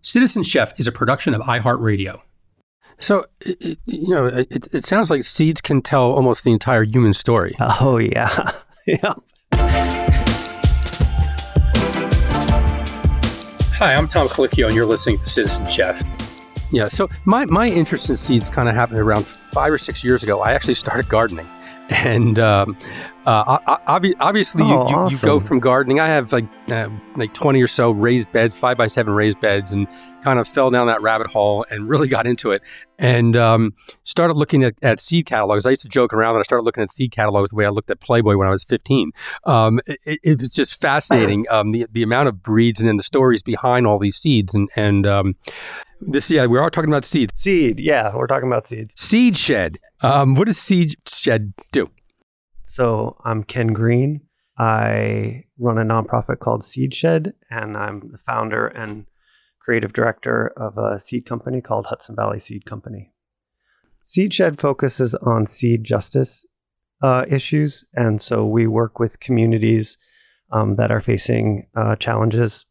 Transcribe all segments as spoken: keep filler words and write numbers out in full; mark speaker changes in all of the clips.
Speaker 1: Citizen Chef is a production of iHeartRadio. So, it, it, you know, it, it sounds like seeds can tell almost the entire human story.
Speaker 2: Oh, yeah. Yeah.
Speaker 1: Hi, I'm Tom Colicchio, and you're listening to Citizen Chef. Yeah, so my, my interest in seeds kind of happened around five or six years ago. I actually started gardening. And um, uh, ob- obviously,
Speaker 2: oh,
Speaker 1: you, you,
Speaker 2: awesome.
Speaker 1: you go from gardening. I have like uh, like twenty or so raised beds, five by seven raised beds, and kind of fell down that rabbit hole and really got into it. And um, started looking at, at seed catalogs. I used to joke around that I started looking at seed catalogs the way I looked at Playboy when I was fifteen. Um, it, it was just fascinating, um, the the amount of breeds and then the stories behind all these seeds. And and um, this, yeah, we are talking about seeds.
Speaker 2: Seed, yeah, we're talking about seeds.
Speaker 1: Seed Shed. Um, what does Seed Shed do?
Speaker 2: So I'm Ken Green. I run a nonprofit called Seed Shed, and I'm the founder and creative director of a seed company called Hudson Valley Seed Company. Seed Shed focuses on seed justice uh, issues, and so we work with communities um, that are facing uh, challenges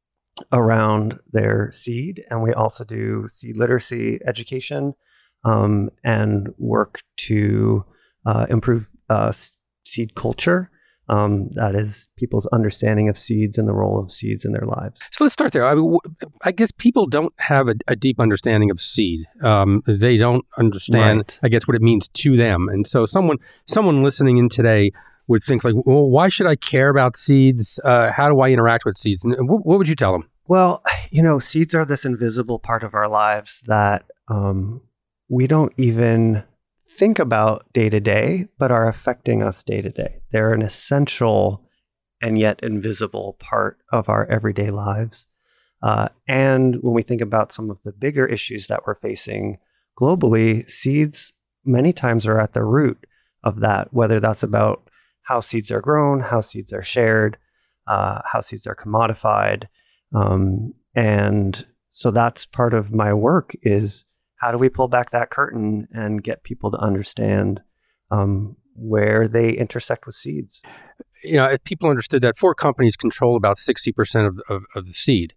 Speaker 2: around their seed, and we also do seed literacy education um, and work to uh, improve uh, seed culture. Um, that is people's understanding of seeds and the role of seeds in their lives.
Speaker 1: So let's start there. I, mean, I guess people don't have a, a deep understanding of seed. Um, they don't understand,
Speaker 2: right.
Speaker 1: I guess, what it means to them. And so someone someone listening in today would think like, well, why should I care about seeds? Uh, how do I interact with seeds? And what, what would you tell them?
Speaker 2: Well, you know, seeds are this invisible part of our lives that um, we don't even think about day to day, but are affecting us day to day. They're an essential and yet invisible part of our everyday lives. Uh, and when we think about some of the bigger issues that we're facing globally, seeds many times are at the root of that, whether that's about how seeds are grown, how seeds are shared, uh, how seeds are commodified. Um, and so that's part of my work is how do we pull back that curtain and get people to understand um, where they intersect with seeds?
Speaker 1: You know, if people understood that four companies control about sixty percent of, of, of the seed,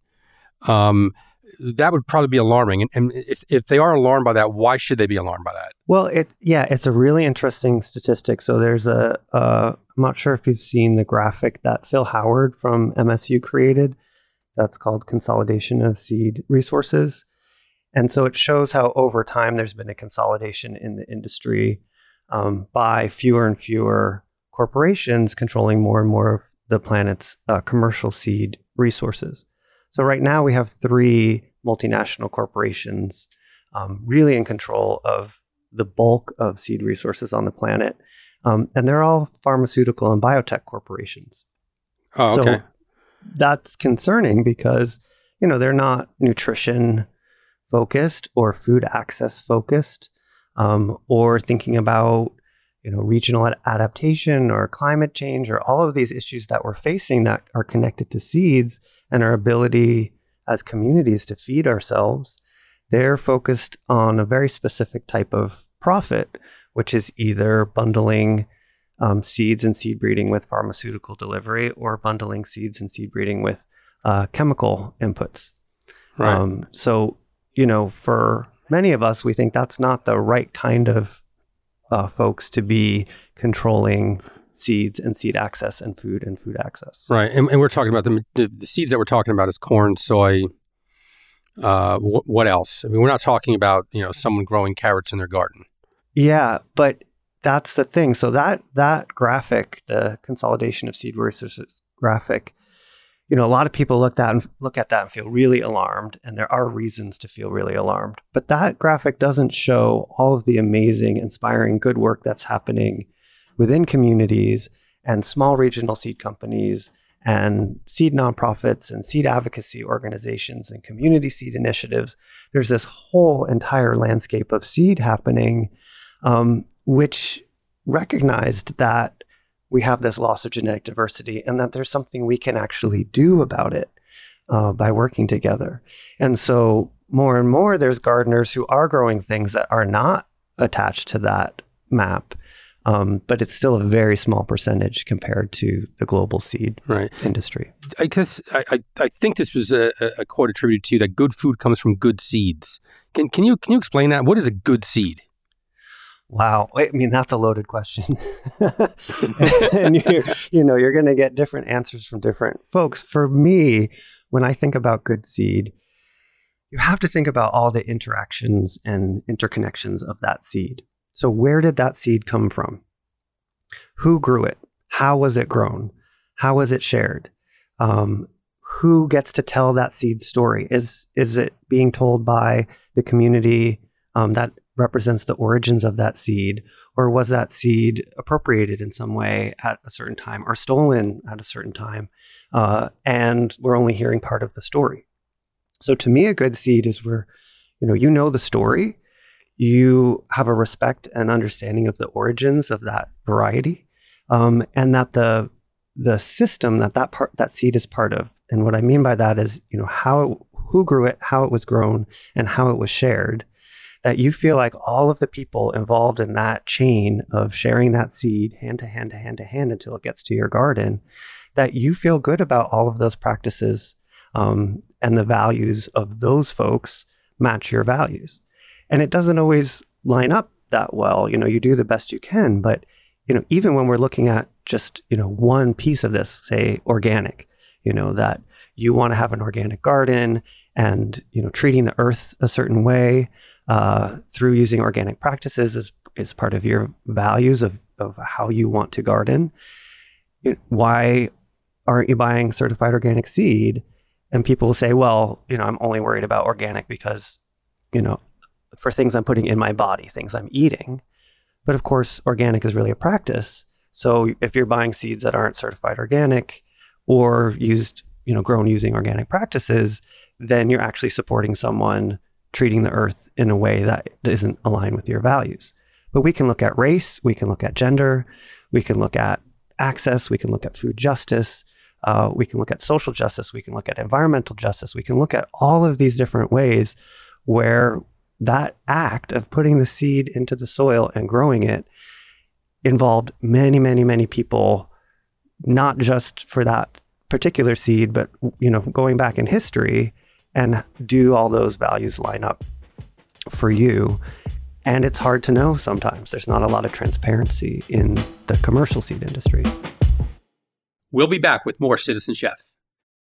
Speaker 1: um, that would probably be alarming. And, and if, if they are alarmed by that, why should they be alarmed by that?
Speaker 2: Well, it yeah, it's a really interesting statistic. So there's a, uh, I'm not sure if you've seen the graphic that Phil Howard from M S U created. That's called Consolidation of Seed Resources. And so it shows how over time there's been a consolidation in the industry um, by fewer and fewer corporations controlling more and more of the planet's uh, commercial seed resources. So right now we have three multinational corporations um, really in control of the bulk of seed resources on the planet. Um, and they're all pharmaceutical and biotech corporations.
Speaker 1: Oh, okay.
Speaker 2: So that's concerning because, you know, they're not nutrition focused or food access focused, um, or thinking about, you know, regional ad- adaptation or climate change or all of these issues that we're facing that are connected to seeds and our ability as communities to feed ourselves. They're focused on a very specific type of profit, which is either bundling um, seeds and seed breeding with pharmaceutical delivery or bundling seeds and seed breeding with uh, chemical inputs.
Speaker 1: Right.
Speaker 2: Um, so you know, for many of us, we think that's not the right kind of uh, folks to be controlling seeds and seed access and food and food access.
Speaker 1: Right. And, and we're talking about the, the, the seeds that we're talking about is corn, soy. Uh, wh- what else? I mean, we're not talking about, you know, someone growing carrots in their garden.
Speaker 2: Yeah, but that's the thing. So that that graphic, the consolidation of seed resources graphic, you know, a lot of people look at and look at that and feel really alarmed, and there are reasons to feel really alarmed. But that graphic doesn't show all of the amazing, inspiring, good work that's happening within communities and small regional seed companies and seed nonprofits and seed advocacy organizations and community seed initiatives. There's this whole entire landscape of seed happening, um, which recognized that we have this loss of genetic diversity and that there's something we can actually do about it uh, by working together. And so more and more, there's gardeners who are growing things that are not attached to that map. Um, but it's still a very small percentage compared to the global seed
Speaker 1: right.
Speaker 2: industry.
Speaker 1: I guess I, I, I think this was a, a quote attributed to you that good food comes from good seeds. Can can you can you explain that? What is a good seed?
Speaker 2: Wow, I mean that's a loaded question, and you're, you know you're going to get different answers from different folks. For me, when I think about good seed, you have to think about all the interactions and interconnections of that seed. So where did that seed come from? Who grew it? How was it grown? How was it shared? Um, who gets to tell that seed's story? Is is it being told by the community um, that represents the origins of that seed? Or was that seed appropriated in some way at a certain time or stolen at a certain time? Uh, and we're only hearing part of the story. So to me, a good seed is where, you know, you know the story, you have a respect and understanding of the origins of that variety, um, and that the the system that that part that seed is part of. And what I mean by that is, you know, how it, who grew it, how it was grown, and how it was shared. That you feel like all of the people involved in that chain of sharing that seed hand to hand to hand to hand until it gets to your garden, that you feel good about all of those practices, um, and the values of those folks match your values. And it doesn't always line up that well. You know, you do the best you can, but, you know, even when we're looking at just, you know, one piece of this, say organic, you know, that you want to have an organic garden and, you know, treating the earth a certain way uh, through using organic practices is, is part of your values of, of how you want to garden. It, why aren't you buying certified organic seed? And people will say, well, you know, I'm only worried about organic because, you know, for things I'm putting in my body, things I'm eating. But of course, organic is really a practice. So if you're buying seeds that aren't certified organic or used, you know, grown using organic practices, then you're actually supporting someone treating the earth in a way that isn't aligned with your values. But we can look at race, we can look at gender, we can look at access, we can look at food justice, uh, we can look at social justice, we can look at environmental justice, we can look at all of these different ways where that act of putting the seed into the soil and growing it involved many, many, many people, not just for that particular seed, but, you know, going back in history, and do all those values line up for you? And it's hard to know sometimes. There's not a lot of transparency in the commercial seed industry.
Speaker 1: We'll be back with more Citizen Chef.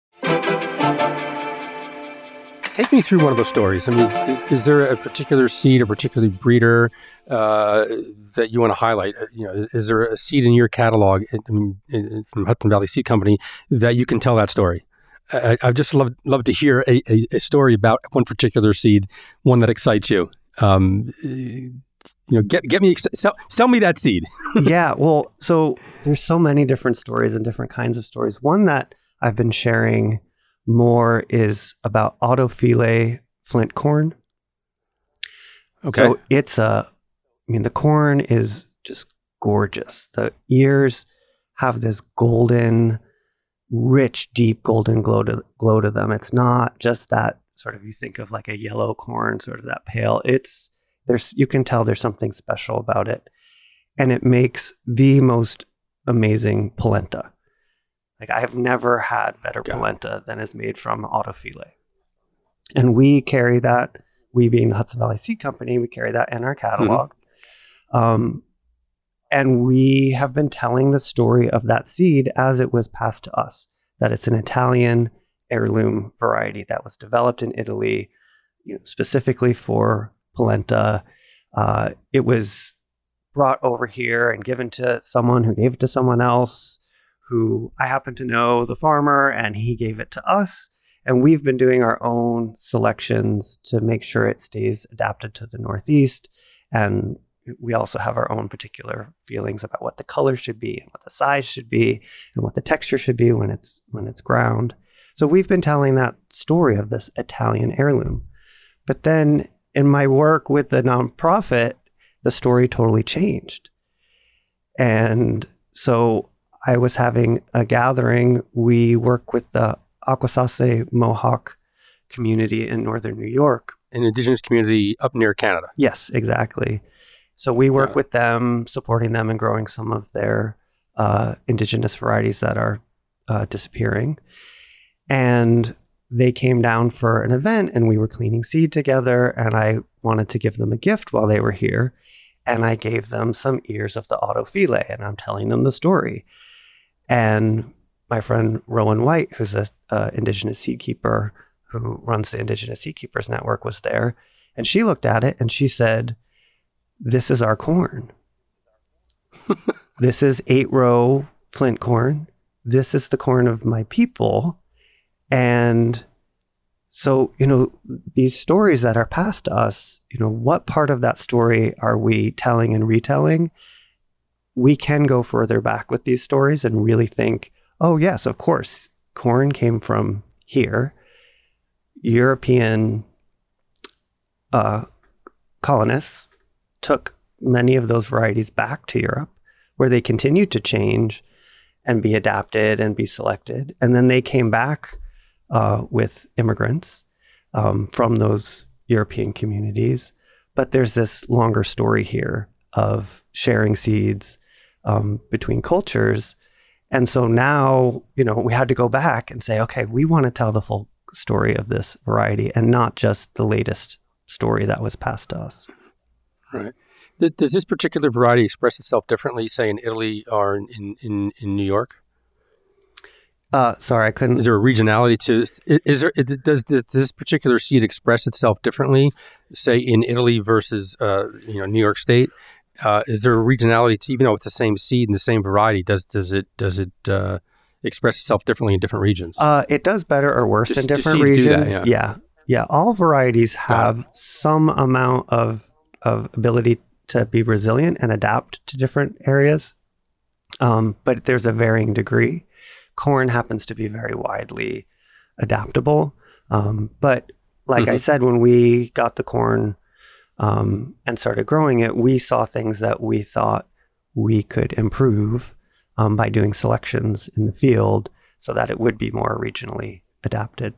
Speaker 1: Take me through one of those stories. I mean, is, is there a particular seed, a particular breeder uh, that you want to highlight? You know, is there a seed in your catalog, I mean, from Hudson Valley Seed Company, that you can tell that story? I, I'd just love love to hear a, a, a story about one particular seed, one that excites you. Um, you know, get get me sell, sell me that seed.
Speaker 2: Yeah, well, so there's so many different stories and different kinds of stories. One that I've been sharing more is about autophylle flint corn.
Speaker 1: Okay.
Speaker 2: So it's a, I mean, the corn is just gorgeous. The ears have this golden, rich, deep golden glow to, glow to them. It's not just that sort of, you think of like a yellow corn, sort of that pale. It's, there's, you can tell there's something special about it. And it makes the most amazing polenta. Like, I have never had better
Speaker 1: Got
Speaker 2: polenta it. than is made from autophylle. And we carry that, we being the Hudson Valley Seed Company, we carry that in our catalog. Mm-hmm. Um, and we have been telling the story of that seed as it was passed to us, that it's an Italian heirloom variety that was developed in Italy, you know, specifically for polenta. Uh, it was brought over here and given to someone who gave it to someone else, who I happen to know the farmer, and he gave it to us. And we've been doing our own selections to make sure it stays adapted to the Northeast. And we also have our own particular feelings about what the color should be and what the size should be and what the texture should be when it's when it's ground. So we've been telling that story of this Italian heirloom. But then in my work with the nonprofit, the story totally changed. And so I was having a gathering. We work with the Akwesasne Mohawk community in northern New York.
Speaker 1: An indigenous community up near Canada.
Speaker 2: Yes, exactly. So we work
Speaker 1: Yeah.
Speaker 2: with them, supporting them and growing some of their uh, indigenous varieties that are uh, disappearing. And they came down for an event and we were cleaning seed together, and I wanted to give them a gift while they were here. And I gave them some ears of the autophylae, and I'm telling them the story. And my friend Rowan White, who's a uh, indigenous seed keeper who runs the Indigenous Seed Keepers Network, was there. And she looked at it and she said, "This is our corn. This is eight row flint corn. This is the corn of my people." And so, you know, these stories that are passed to us, you know, what part of that story are we telling and retelling? We can go further back with these stories and really think, oh, yes, of course, corn came from here. European uh, colonists took many of those varieties back to Europe, where they continued to change and be adapted and be selected. And then they came back uh, with immigrants um, from those European communities. But there's this longer story here of sharing seeds um, between cultures. And so now, you know, we had to go back and say, okay, we want to tell the full story of this variety and not just the latest story that was passed to us.
Speaker 1: Right. Th- Does this particular variety express itself differently, say, in Italy or in, in, in New York?
Speaker 2: Uh, sorry, I couldn't.
Speaker 1: Is there a regionality to is, is there? Does this, this particular seed express itself differently, say, in Italy versus uh, you know New York State? Uh, is there a regionality to, even though it's the same seed and the same variety, does does it does it uh, express itself differently in different regions?
Speaker 2: Uh, it does better or worse
Speaker 1: Just-
Speaker 2: in
Speaker 1: do
Speaker 2: different
Speaker 1: seeds do
Speaker 2: regions.
Speaker 1: that,
Speaker 2: yeah. yeah, yeah. All varieties have some amount of of ability to be resilient and adapt to different areas, um, but there's a varying degree. Corn happens to be very widely adaptable, um, but like I
Speaker 1: Mhm.
Speaker 2: said, when we got the corn um, and started growing it, we saw things that we thought we could improve um, by doing selections in the field so that it would be more regionally adapted.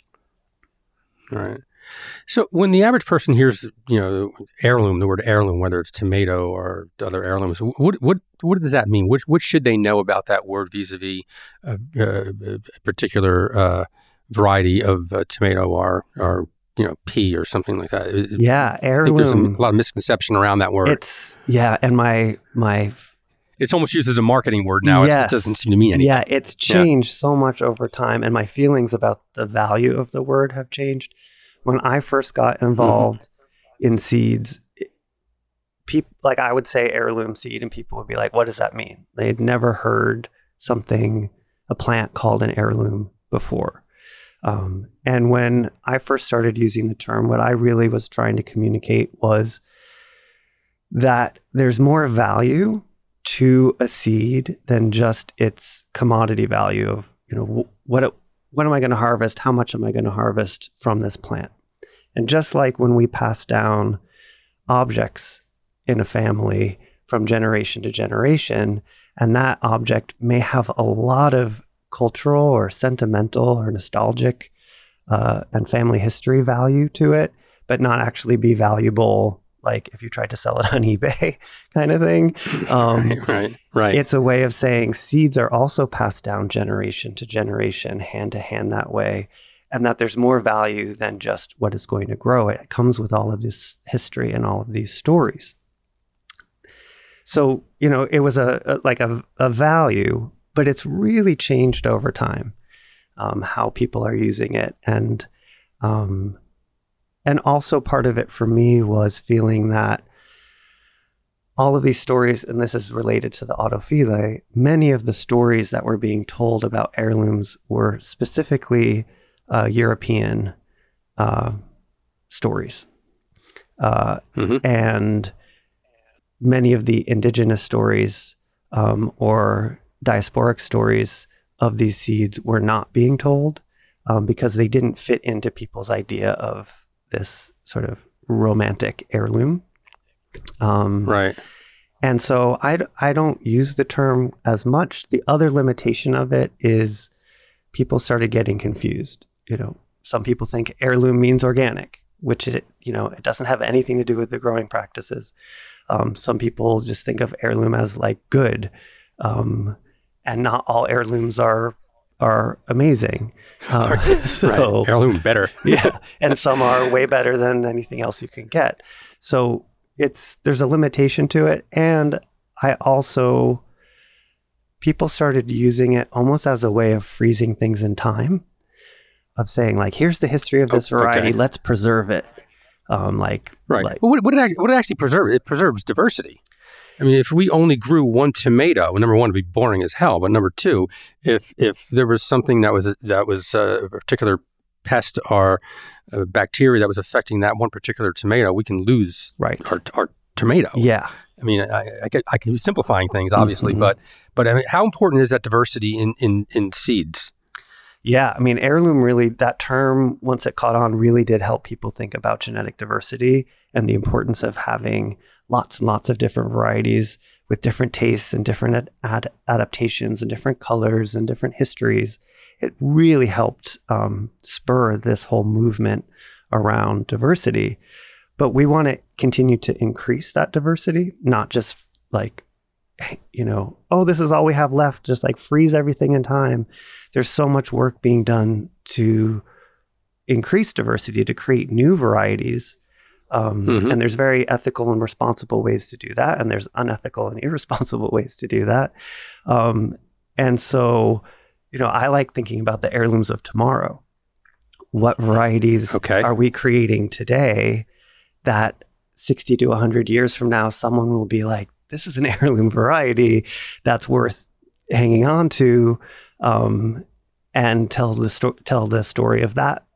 Speaker 1: Right. So when the average person hears, you know, heirloom, the word heirloom, whether it's tomato or other heirlooms, what what what does that mean? What what should they know about that word vis-a-vis a, a, a particular uh, variety of uh, tomato or or you know pea or something like that? It-
Speaker 2: Yeah,
Speaker 1: I think there's a,
Speaker 2: heirloom.
Speaker 1: a lot of misconception around that word.
Speaker 2: It's yeah, and my my
Speaker 1: It's almost used as a marketing word now. It's,
Speaker 2: Yes.
Speaker 1: it doesn't seem to mean anything.
Speaker 2: yeah, it's changed so much over time, and my feelings about the value of the word have changed. When I first got involved in seeds, people like I would say heirloom seed, and people would be like, "What does that mean?" They had never heard something, a plant called an heirloom before. Um, and when I first started using the term, what I really was trying to communicate was that there's more value to a seed than just its commodity value of, you know, what it, what am I going to harvest? How much am I going to harvest from this plant? And just like when we pass down objects in a family from generation to generation, and that object may have a lot of cultural or sentimental or nostalgic uh, and family history value to it, but not actually be valuable, like if you tried to sell it on eBay kind of thing. Um,
Speaker 1: right, right, right.
Speaker 2: It's a way of saying seeds are also passed down generation to generation, hand to hand that way, and that there's more value than just what is going to grow. It comes with all of this history and all of these stories. So, you know, it was a, a like a, a value, but it's really changed over time, um, how people are using it. And, um, and also part of it for me was feeling that all of these stories, and this is related to the autophylae, many of the stories that were being told about heirlooms were specifically uh, European uh, stories. Uh,
Speaker 1: Mhm.
Speaker 2: And many of the indigenous stories um, or diasporic stories of these seeds were not being told um, because they didn't fit into people's idea of this sort of romantic heirloom. Um,
Speaker 1: Right.
Speaker 2: And so I, d- I don't use the term as much. The other limitation of it is people started getting confused. You know, some people think heirloom means organic, which it, you know, it doesn't have anything to do with the growing practices. Um, some people just think of heirloom as like good, um, and not all heirlooms are are amazing. Uh, so,
Speaker 1: right. Heirloom better.
Speaker 2: yeah, and some are way better than anything else you can get. So it's there's a limitation to it, and I also people started using it almost as a way of freezing things in time, of saying like, here's the history of this oh, variety, okay. let's preserve it. Um, like
Speaker 1: right.
Speaker 2: Like,
Speaker 1: well, what, what did it, what did it actually preserve? It preserves diversity. I mean, if we only grew one tomato, number one, it'd be boring as hell. But number two, if if there was something that was that was a particular pest or a bacteria that was affecting that one particular tomato, we can lose
Speaker 2: right.
Speaker 1: our, our tomato.
Speaker 2: Yeah.
Speaker 1: I mean, I, I, get, I can be simplifying things, obviously, mm-hmm. but but I mean, how important is that diversity in, in, in seeds?
Speaker 2: Yeah, I mean, heirloom really, that term, once it caught on, really did help people think about genetic diversity and the importance of having lots and lots of different varieties with different tastes and different ad- ad- adaptations and different colors and different histories. It really helped um, spur this whole movement around diversity. But we want to continue to increase that diversity, not just like, you know, oh, this is all we have left, just like freeze everything in time. There's so much work being done to increase diversity, to create new varieties. Um, mm-hmm. And there's very ethical and responsible ways to do that. And there's unethical and irresponsible ways to do that. Um, and so, you know, I like thinking about the heirlooms of tomorrow. What varieties okay. are we creating today that sixty to one hundred years from now, someone will be like, this is an heirloom variety that's worth hanging on to, um, and tell the, sto- tell the story of that.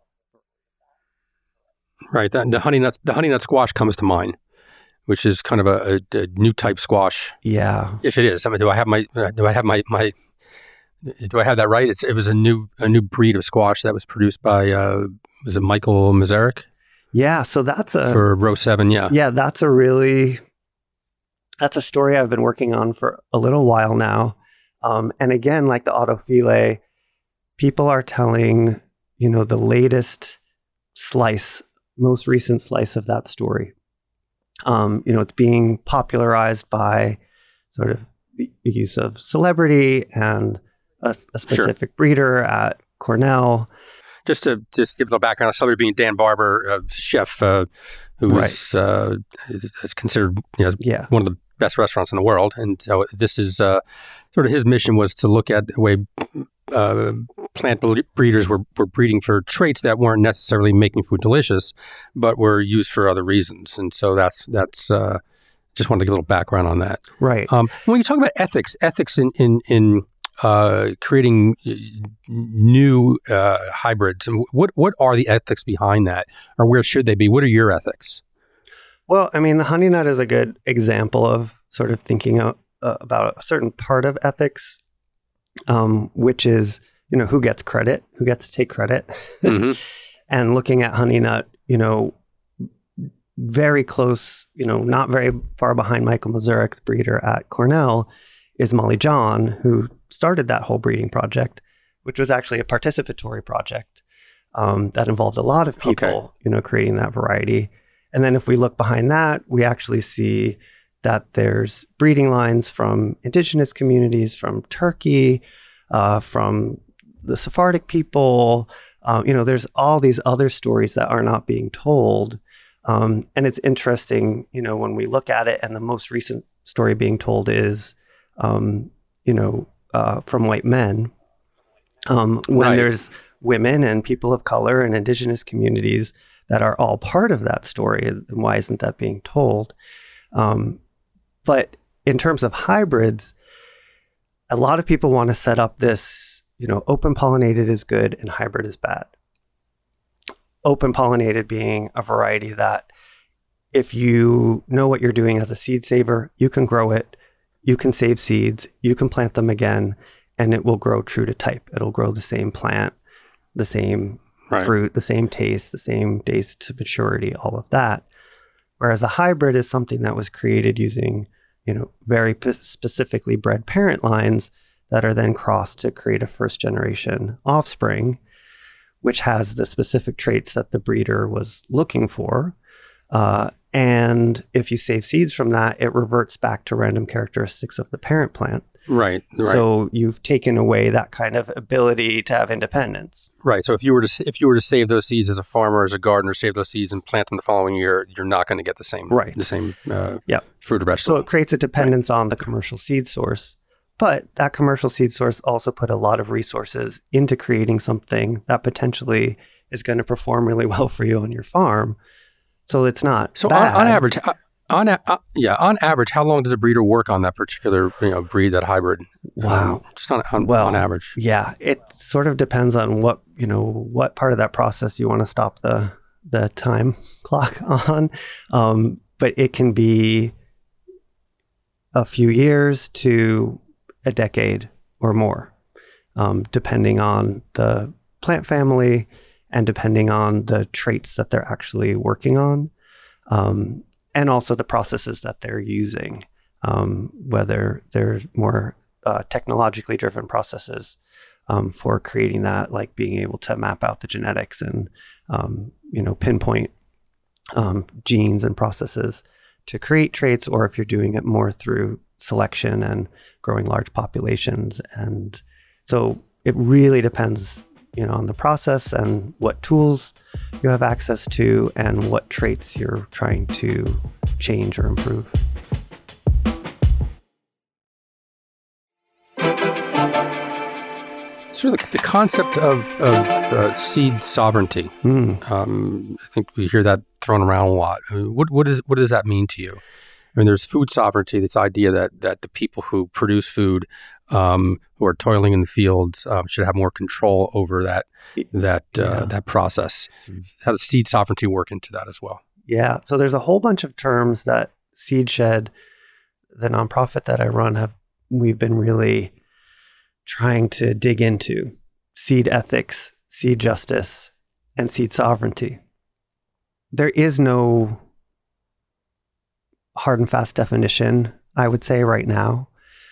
Speaker 1: Right. The, the honey nut, the honey nut squash comes to mind, which is kind of a, a, a new type squash.
Speaker 2: Yeah.
Speaker 1: If it is, I mean, do I have my, do I have my, my, do I have that right? It's, it was a new, a new breed of squash that was produced by, uh, was it Michael Mazurek?
Speaker 2: Yeah. So that's a,
Speaker 1: for row seven. Yeah.
Speaker 2: Yeah. That's a really, that's a story I've been working on for a little while now. Um, and again, like the autophylae, people are telling, you know, the latest slice, most recent slice of that story. Um, you know, it's being popularized by sort of the use of celebrity and a, a specific sure. breeder at Cornell.
Speaker 1: Just to just give a little background, celebrity being Dan Barber, a chef uh, who right. is, uh, is considered you know, yeah. one of the best restaurants in the world. And so this is uh, sort of his mission was to look at the way uh, plant breeders were, were breeding for traits that weren't necessarily making food delicious, but were used for other reasons. And so that's, that's uh, just wanted to give a little background on that.
Speaker 2: Right.
Speaker 1: Um, when you talk about ethics, ethics in, in, in uh, creating new uh, hybrids, what, what are the ethics behind that? Or where should they be? What are your ethics?
Speaker 2: Well, I mean, the honey nut is a good example of sort of thinking out, uh, about a certain part of ethics, um, which is, you know, who gets credit, who gets to take credit. Mm-hmm. And looking at honey nut, you know, very close, you know, not very far behind Michael Mazurek, the breeder at Cornell, is Molly John, who started that whole breeding project, which was actually a participatory project um, that involved a lot of people, okay. you know, creating that variety. And then if we look behind that, we actually see that there's breeding lines from indigenous communities, from Turkey, uh, from the Sephardic people. Um, you know, there's all these other stories that are not being told. Um, and it's interesting, you know, when we look at it, and the most recent story being told is, um, you know, uh, from white men. Um, when right. there's women and people of color and indigenous communities that are all part of that story, and why isn't that being told? Um, but in terms of hybrids, a lot of people want to set up this, you know, open pollinated is good and hybrid is bad. Open pollinated being a variety that if you know what you're doing as a seed saver, you can grow it, you can save seeds, you can plant them again, and it will grow true to type. It'll grow the same plant, the same Right. fruit, the same taste, the same days to maturity, all of that. Whereas a hybrid is something that was created using, you know, very p- specifically bred parent lines that are then crossed to create a first generation offspring, which has the specific traits that the breeder was looking for. Uh, And if you save seeds from that, it reverts back to random characteristics of the parent plant.
Speaker 1: Right, right.
Speaker 2: So you've taken away that kind of ability to have independence.
Speaker 1: Right. So if you were to if you were to save those seeds as a farmer, as a gardener, save those seeds and plant them the following year, you're not going to get the same
Speaker 2: right.
Speaker 1: the same uh,
Speaker 2: yep.
Speaker 1: fruit or vegetable.
Speaker 2: So it creates a dependence
Speaker 1: right.
Speaker 2: on the commercial seed source. But that commercial seed source also put a lot of resources into creating something that potentially is going to perform really well for you on your farm. So it's not
Speaker 1: so
Speaker 2: bad.
Speaker 1: On, on average. Uh, On a, uh, yeah, on average, how long does a breeder work on that particular you know breed, that hybrid?
Speaker 2: Wow,
Speaker 1: um, just on on,
Speaker 2: well,
Speaker 1: on average.
Speaker 2: Yeah, it sort of depends on what you know what part of that process you want to stop the the time clock on, um, but it can be a few years to a decade or more, um, depending on the plant family and depending on the traits that they're actually working on. Um, And also the processes that they're using, um, whether they're more uh, technologically driven processes um, for creating that, like being able to map out the genetics and um, you know pinpoint um, genes and processes to create traits, or if you're doing it more through selection and growing large populations. And so it really depends, you know, on the process and what tools you have access to and what traits you're trying to change or improve.
Speaker 1: Sort of the, the concept of, of uh, seed sovereignty. Mm. Um, I think we hear that thrown around a lot. I mean, what what is what does that mean to you? I mean, there's food sovereignty. This idea that that the people who produce food, um, who are toiling in the fields, um, should have more control over that that uh, yeah. that process. How does seed sovereignty work into that as well?
Speaker 2: Yeah. So there's a whole bunch of terms that Seedshed, the nonprofit that I run, have we've been really trying to dig into: seed ethics, seed justice, and seed sovereignty. There is no hard and fast definition, I would say, right now.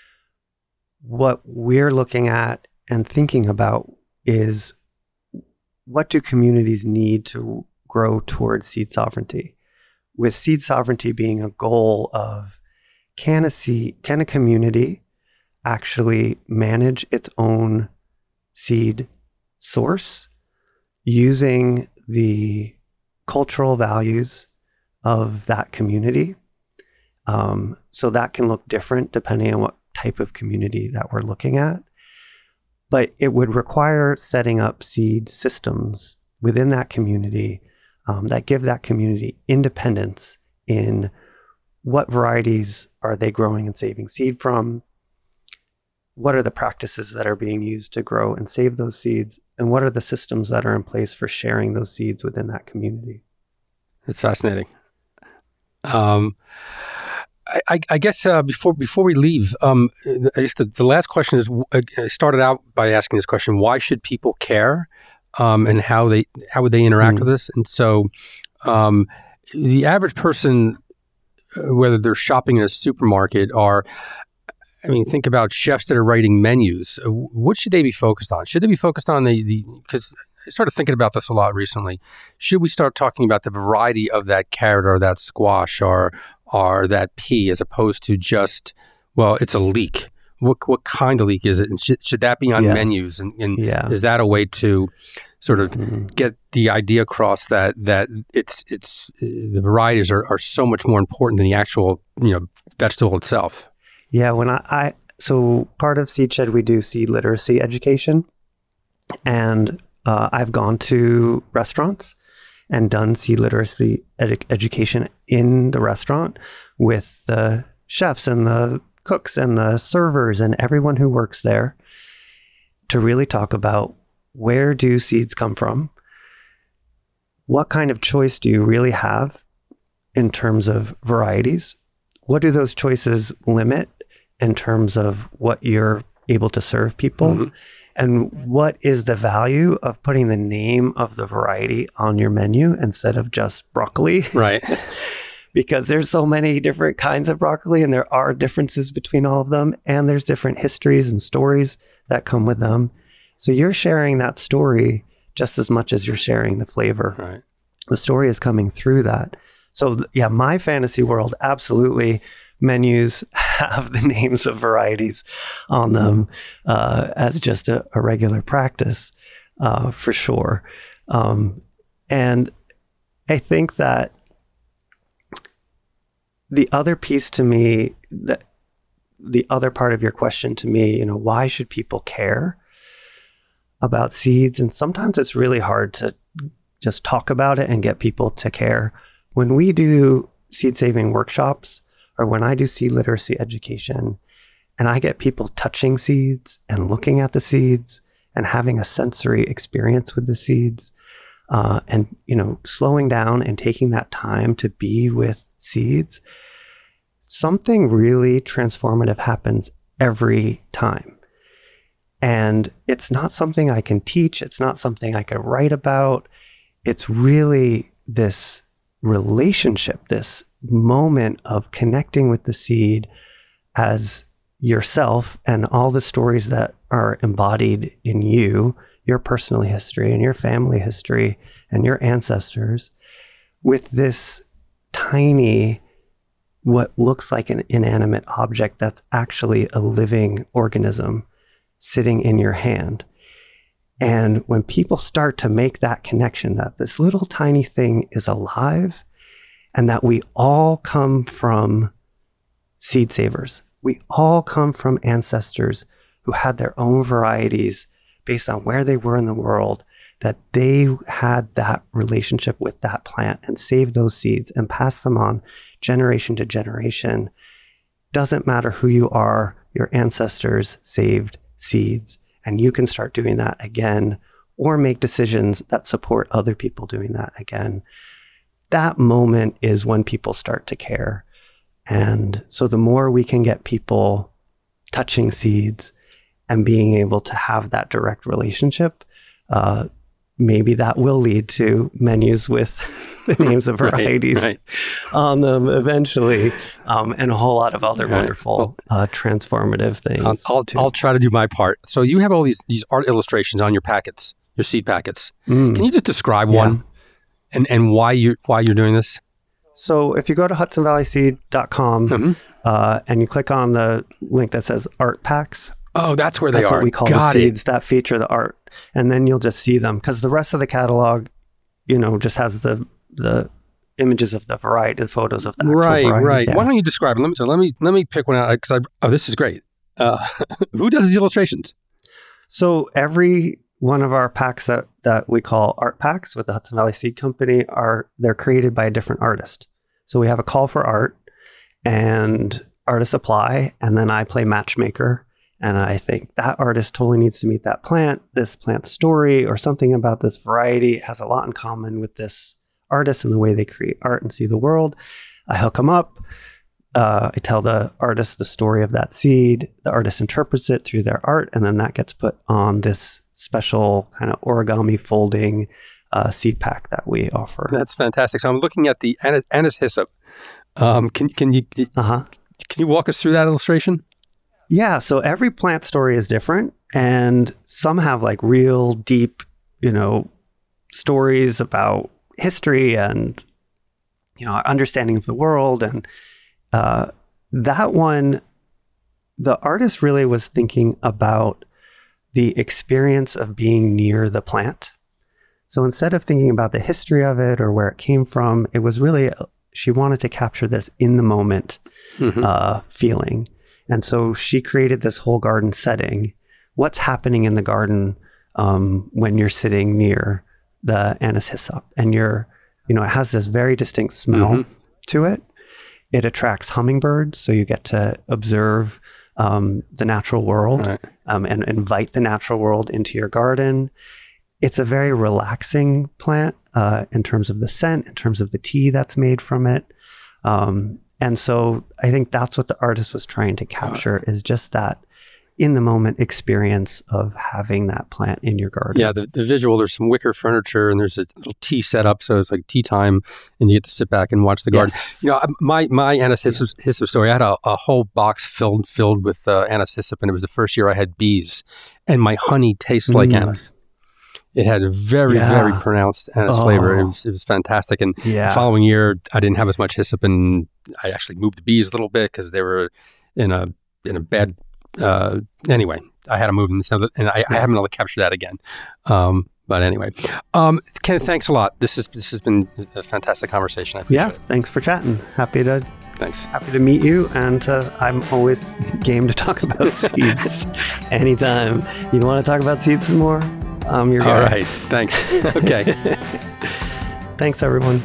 Speaker 2: What we're looking at and thinking about is, what do communities need to grow towards seed sovereignty? With seed sovereignty being a goal of, can a seed, can a community actually manage its own seed source using the cultural values of that community? Um, so that can look different depending on what type of community that we're looking at. But it would require setting up seed systems within that community um, that give that community independence in what varieties are they growing and saving seed from, what are the practices that are being used to grow and save those seeds, and what are the systems that are in place for sharing those seeds within that community.
Speaker 1: It's fascinating. Um, I, I guess uh, before before we leave, um, I guess the, the last question is, I started out by asking this question: why should people care, um, and how they how would they interact mm. with this? And so, um, the average person, whether they're shopping in a supermarket or, I mean, think about chefs that are writing menus. What should they be focused on? Should they be focused on the the because I started thinking about this a lot recently. Should we start talking about the variety of that carrot or that squash or or that pea, as opposed to just, well, it's a leek. What what kind of leek is it? And should, should that be on yes. menus? And, and yeah. is that a way to sort of mm-hmm. get the idea across that that it's it's the varieties are, are so much more important than the actual, you know, vegetable itself?
Speaker 2: Yeah, when I, I so part of Seedshed, we do seed literacy education, and uh, I've gone to restaurants and done seed literacy ed- education in the restaurant with the chefs and the cooks and the servers and everyone who works there, to really talk about, where do seeds come from? What kind of choice do you really have in terms of varieties? What do those choices limit in terms of what you're able to serve people? Mm-hmm. And what is the value of putting the name of the variety on your menu instead of just broccoli?
Speaker 1: Right.
Speaker 2: Because there's so many different kinds of broccoli, and there are differences between all of them, and there's different histories and stories that come with them. So you're sharing that story just as much as you're sharing the flavor.
Speaker 1: Right.
Speaker 2: The story is coming through that. So th- yeah, my fantasy world, absolutely. Menus have the names of varieties on them uh, as just a, a regular practice, uh, for sure. Um, and I think that the other piece to me, that the other part of your question to me, you know, why should people care about seeds? And sometimes it's really hard to just talk about it and get people to care. When we do seed saving workshops, or when I do seed literacy education, and I get people touching seeds and looking at the seeds and having a sensory experience with the seeds, uh, and, you know, slowing down and taking that time to be with seeds, something really transformative happens every time. And it's not something I can teach. It's not something I can write about. It's really this relationship, this moment of connecting with the seed as yourself and all the stories that are embodied in you, your personal history and your family history and your ancestors, with this tiny, what looks like an inanimate object that's actually a living organism sitting in your hand. And when people start to make that connection, that this little tiny thing is alive and that we all come from seed savers, we all come from ancestors who had their own varieties based on where they were in the world, that they had that relationship with that plant and saved those seeds and passed them on generation to generation. Doesn't matter who you are, your ancestors saved seeds, and you can start doing that again or make decisions that support other people doing that again. That moment is when people start to care. And so the more we can get people touching seeds and being able to have that direct relationship, uh, maybe that will lead to menus with the names of varieties right, right. on them eventually, um, and a whole lot of other right. wonderful, well, uh, transformative things.
Speaker 1: I'll, I'll, I'll try to do my part. So you have all these these art illustrations on your packets, your seed packets. Mm. Can you just describe yeah. one and, and why you're, why you're doing this?
Speaker 2: So if you go to hudson valley seed dot com mm-hmm. uh, and you click on the link that says art packs.
Speaker 1: Oh, that's where they
Speaker 2: that's
Speaker 1: are.
Speaker 2: That's what we call
Speaker 1: Got
Speaker 2: the
Speaker 1: it.
Speaker 2: seeds that feature the art. And then you'll just see them, because the rest of the catalog, you know, just has the the images of the variety, the photos of the actual
Speaker 1: right,
Speaker 2: varieties.
Speaker 1: Right,
Speaker 2: yeah.
Speaker 1: Why don't you describe it? Let me, so let me, let me pick one out, because I, oh, this is great. Uh, who does these illustrations?
Speaker 2: So every one of our packs that, that we call art packs with the Hudson Valley Seed Company, are they're created by a different artist. So we have a call for art, and artists apply, and then I play matchmaker. And I think that artist totally needs to meet that plant, this plant story, or something about this variety has a lot in common with this artist and the way they create art and see the world. I hook them up. Uh, I tell the artist the story of that seed. The artist interprets it through their art, and then that gets put on this special kind of origami folding uh, seed pack that we offer.
Speaker 1: That's fantastic. So I'm looking at the Anise, Anise hyssop. Um, can can you uh-huh. can you walk us through that illustration?
Speaker 2: Yeah, so every plant story is different, and some have like real deep, you know, stories about history and, you know, our understanding of the world. And uh, that one, the artist really was thinking about the experience of being near the plant. So instead of thinking about the history of it or where it came from, it was really, she wanted to capture this in the moment mm-hmm. uh, feeling. And so she created this whole garden setting. What's happening in the garden um, when you're sitting near the Anise hyssop, and you're, you know, it has this very distinct smell mm-hmm. to it. It attracts hummingbirds, so you get to observe um, the natural world right. um, and invite the natural world into your garden. It's a very relaxing plant uh, in terms of the scent, in terms of the tea that's made from it. Um, And so I think that's what the artist was trying to capture, is just that in the moment experience of having that plant in your garden.
Speaker 1: Yeah, the, the visual, there's some wicker furniture and there's a little tea set up. So it's like tea time and you get to sit back and watch the garden. Yes. You know, my, my Anise hyssop, hyssop story, I had a, a whole box filled filled with uh, Anise hyssop, and it was the first year I had bees, and my honey tastes like mm. anise. it had a very,
Speaker 2: Yeah.
Speaker 1: very pronounced anise
Speaker 2: Oh.
Speaker 1: flavor. It was, it was fantastic. And
Speaker 2: Yeah.
Speaker 1: the following year, I didn't have as much hyssop, and I actually moved the bees a little bit because they were in a in a bad. Uh, anyway, I had to move them, so and I, I haven't been able to capture that again. Um, but anyway, um, Kenneth, thanks a lot. This is this has been a fantastic conversation. I appreciate
Speaker 2: Yeah.
Speaker 1: it.
Speaker 2: Thanks for chatting. Happy to
Speaker 1: Thanks.
Speaker 2: happy to meet you, and uh, I'm always game to talk about seeds anytime. You want to talk about seeds some more? Um, you're
Speaker 1: All right. Thanks. Okay.
Speaker 2: Thanks, everyone.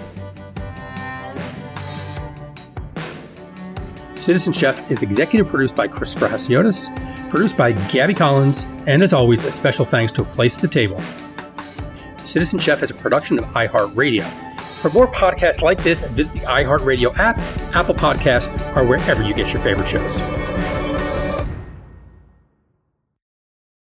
Speaker 3: Citizen Chef is executive produced by Christopher Hasiotis, produced by Gabby Collins, and as always, a special thanks to A Place at the Table. Citizen Chef is a production of iHeartRadio. For more podcasts like this, visit the iHeartRadio app, Apple Podcasts, or wherever you get your favorite shows.